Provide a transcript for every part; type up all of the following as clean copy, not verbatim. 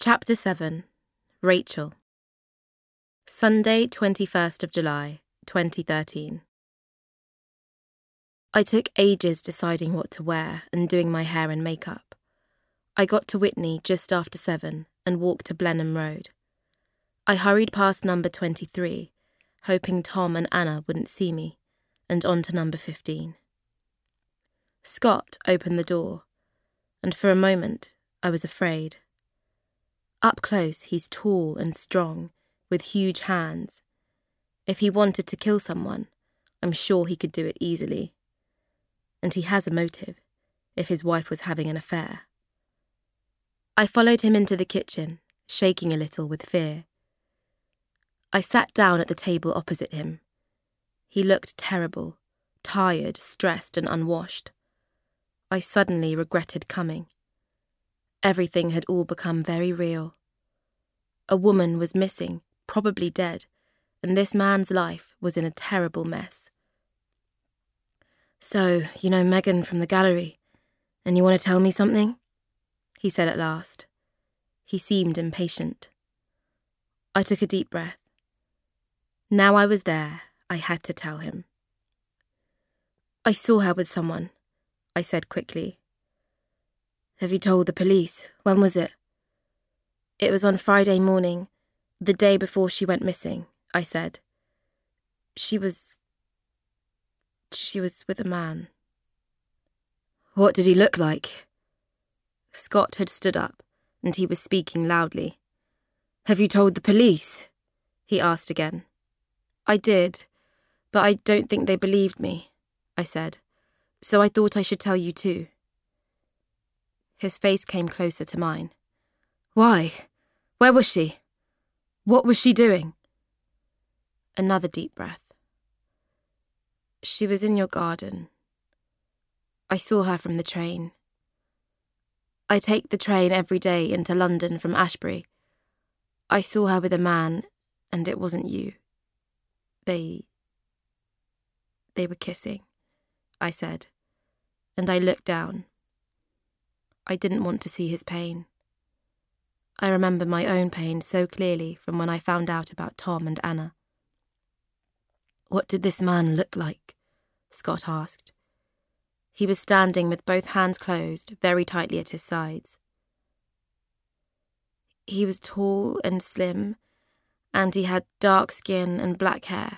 Chapter 7. Rachel. Sunday, 21st of July, 2013. I took ages deciding what to wear and doing my hair and makeup. I got to Witney just after 7 and walked to Blenheim Road. I hurried past number 23, hoping Tom and Anna wouldn't see me, and on to number 15. Scott opened the door, and for a moment I was afraid. Up close, he's tall and strong, with huge hands. If he wanted to kill someone, I'm sure he could do it easily. And he has a motive, if his wife was having an affair. I followed him into the kitchen, shaking a little with fear. I sat down at the table opposite him. He looked terrible, tired, stressed and unwashed. I suddenly regretted coming. Everything had all become very real. A woman was missing, probably dead, and this man's life was in a terrible mess. "So, you know Megan from the gallery, and you want to tell me something?" he said at last. He seemed impatient. I took a deep breath. Now I was there, I had to tell him. "I saw her with someone," I said quickly. "Have you told the police? When was it?" "It was on Friday morning, the day before she went missing," I said. She was with a man." "What did he look like?" Scott had stood up, and he was speaking loudly. "Have you told the police?" he asked again. "I did, but I don't think they believed me," I said, "so I thought I should tell you too." His face came closer to mine. "Why? Where was she? What was she doing?" Another deep breath. "She was in your garden. I saw her from the train. I take the train every day into London from Ashbury. I saw her with a man, and it wasn't you. They were kissing," I said, and I looked down. I didn't want to see his pain. I remember my own pain so clearly from when I found out about Tom and Anna. "What did this man look like?" Scott asked. He was standing with both hands closed, very tightly at his sides. "He was tall and slim, and he had dark skin and black hair."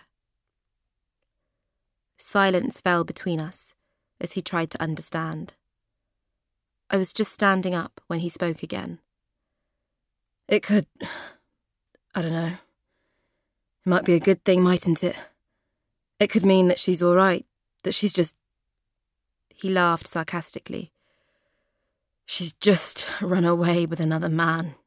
Silence fell between us as he tried to understand. I was just standing up when he spoke again. I don't know. It might be a good thing, mightn't it? It could mean that she's all right, that she's just..." He laughed sarcastically. "She's just run away with another man."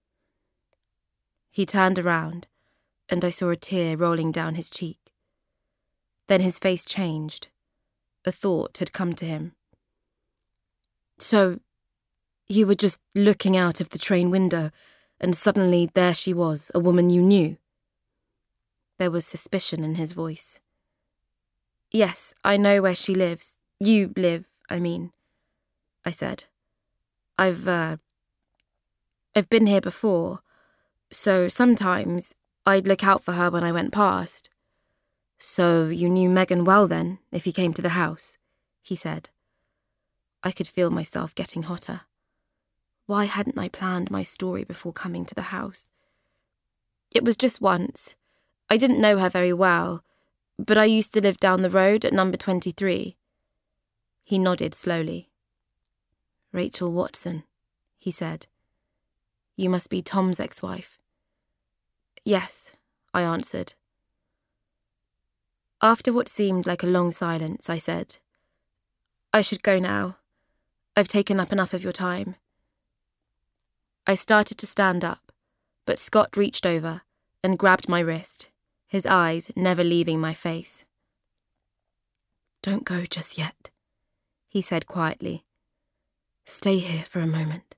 He turned around, and I saw a tear rolling down his cheek. Then his face changed. A thought had come to him. "So, you were just looking out of the train window, and suddenly there she was, a woman you knew?" There was suspicion in his voice. "Yes, I know where she lives. You live, I mean," I said. I've been here before, so sometimes I'd look out for her when I went past." "So you knew Megan well then, if you came to the house?" he said. I could feel myself getting hotter. Why hadn't I planned my story before coming to the house? "It was just once. I didn't know her very well, but I used to live down the road at number 23. He nodded slowly. "Rachel Watson," he said. "You must be Tom's ex-wife." "Yes," I answered. After what seemed like a long silence, I said, "I should go now. I've taken up enough of your time." I started to stand up, but Scott reached over and grabbed my wrist, his eyes never leaving my face. "Don't go just yet," he said quietly. "Stay here for a moment."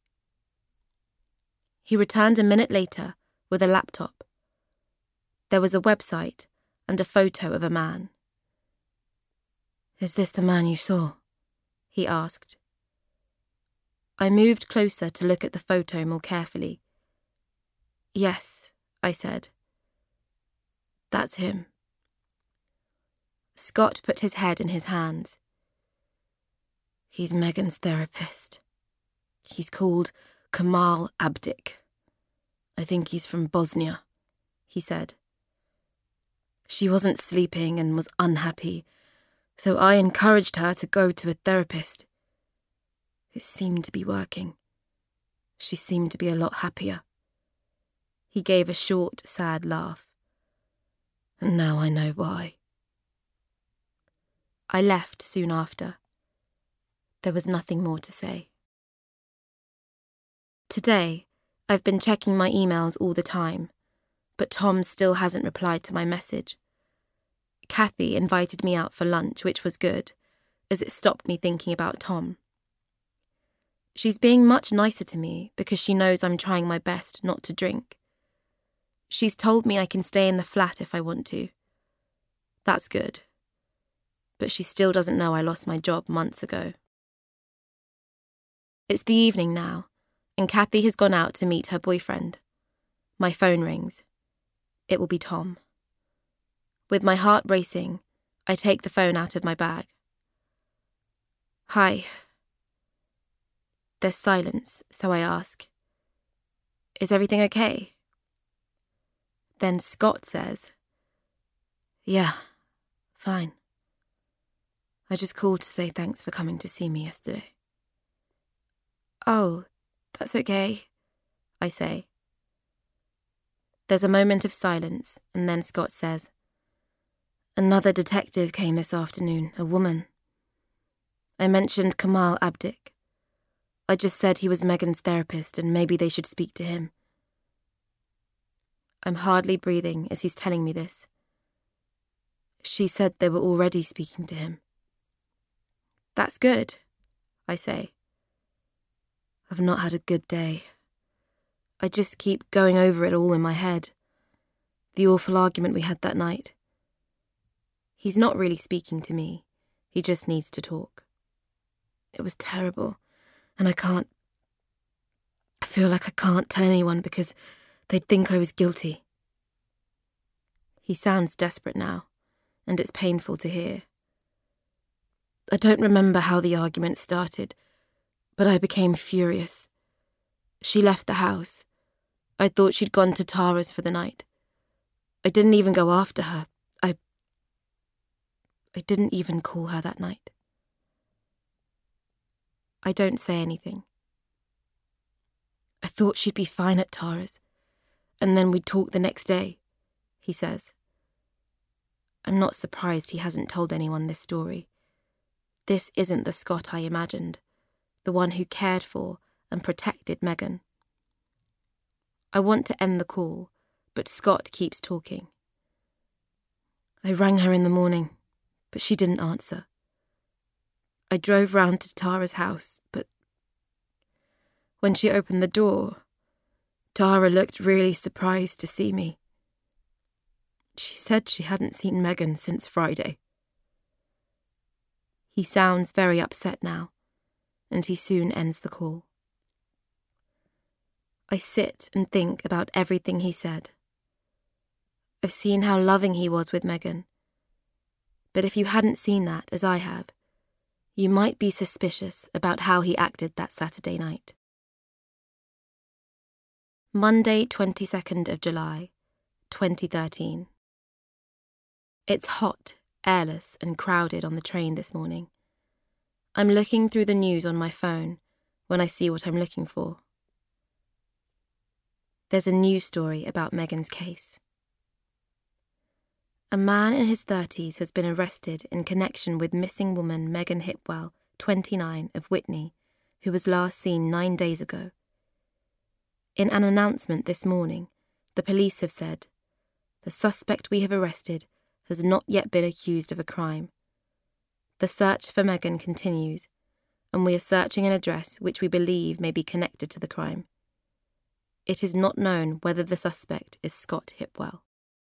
He returned a minute later with a laptop. There was a website and a photo of a man. "Is this the man you saw?" he asked. I moved closer to look at the photo more carefully. "Yes," I said. "That's him." Scott put his head in his hands. "He's Megan's therapist. He's called Kamal Abdik. I think he's from Bosnia," he said. "She wasn't sleeping and was unhappy, so I encouraged her to go to a therapist. It seemed to be working. She seemed to be a lot happier." He gave a short, sad laugh. "And now I know why." I left soon after. There was nothing more to say. Today, I've been checking my emails all the time, but Tom still hasn't replied to my message. Kathy invited me out for lunch, which was good, as it stopped me thinking about Tom. She's being much nicer to me because she knows I'm trying my best not to drink. She's told me I can stay in the flat if I want to. That's good. But she still doesn't know I lost my job months ago. It's the evening now, and Kathy has gone out to meet her boyfriend. My phone rings. It will be Tom. With my heart racing, I take the phone out of my bag. "Hi." There's silence, so I ask, "Is everything okay?" Then Scott says, "Yeah, fine. I just called to say thanks for coming to see me yesterday." "Oh, that's okay," I say. There's a moment of silence, and then Scott says, "Another detective came this afternoon, a woman. I mentioned Kamal Abdik. I just said he was Megan's therapist and maybe they should speak to him." I'm hardly breathing as he's telling me this. "She said they were already speaking to him." "That's good," I say. I've not had a good day. I just keep going over it all in my head. The awful argument we had that night. He's not really speaking to me. He just needs to talk. It was terrible, and I feel like I can't tell anyone because they'd think I was guilty. He sounds desperate now, and it's painful to hear. I don't remember how the argument started, but I became furious. She left the house. I thought she'd gone to Tara's for the night. I didn't even go after her. I didn't even call her that night. I don't say anything. I thought she'd be fine at Tara's, and then we'd talk the next day, he says. I'm not surprised he hasn't told anyone this story. This isn't the Scott I imagined, the one who cared for and protected Megan. I want to end the call, but Scott keeps talking. I rang her in the morning, but she didn't answer. I drove round to Tara's house, but when she opened the door, Tara looked really surprised to see me. She said she hadn't seen Megan since Friday. He sounds very upset now, and he soon ends the call. I sit and think about everything he said. I've seen how loving he was with Megan. But if you hadn't seen that, as I have, you might be suspicious about how he acted that Saturday night. Monday, 22nd of July, 2013. It's hot, airless, and crowded on the train this morning. I'm looking through the news on my phone when I see what I'm looking for. There's a news story about Megan's case. A man in his 30s has been arrested in connection with missing woman Megan Hipwell, 29, of Whitney, who was last seen 9 days ago. In an announcement this morning, the police have said, "The suspect we have arrested has not yet been accused of a crime. The search for Megan continues, and we are searching an address which we believe may be connected to the crime. It is not known whether the suspect is Scott Hipwell."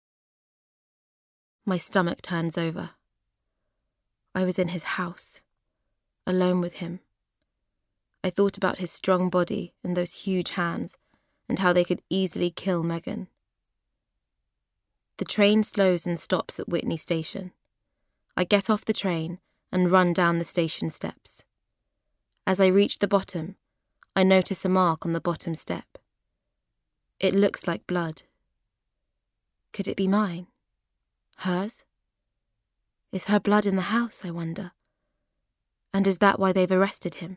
My stomach turns over. I was in his house, alone with him. I thought about his strong body and those huge hands, and how they could easily kill Megan. The train slows and stops at Whitney Station. I get off the train and run down the station steps. As I reach the bottom, I notice a mark on the bottom step. It looks like blood. Could it be mine? Hers? Is her blood in the house, I wonder? And is that why they've arrested him?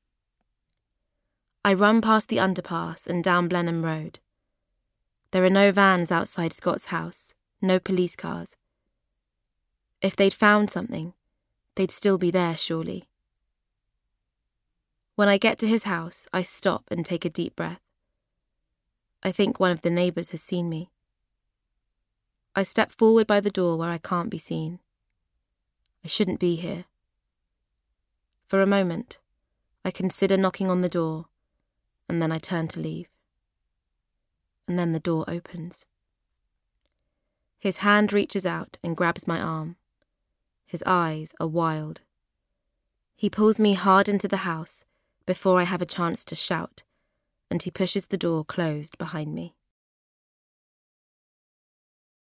I run past the underpass and down Blenheim Road. There are no vans outside Scott's house, no police cars. If they'd found something, they'd still be there, surely. When I get to his house, I stop and take a deep breath. I think one of the neighbours has seen me. I step forward by the door where I can't be seen. I shouldn't be here. For a moment, I consider knocking on the door, and then I turn to leave. And then the door opens. His hand reaches out and grabs my arm. His eyes are wild. He pulls me hard into the house before I have a chance to shout, and he pushes the door closed behind me.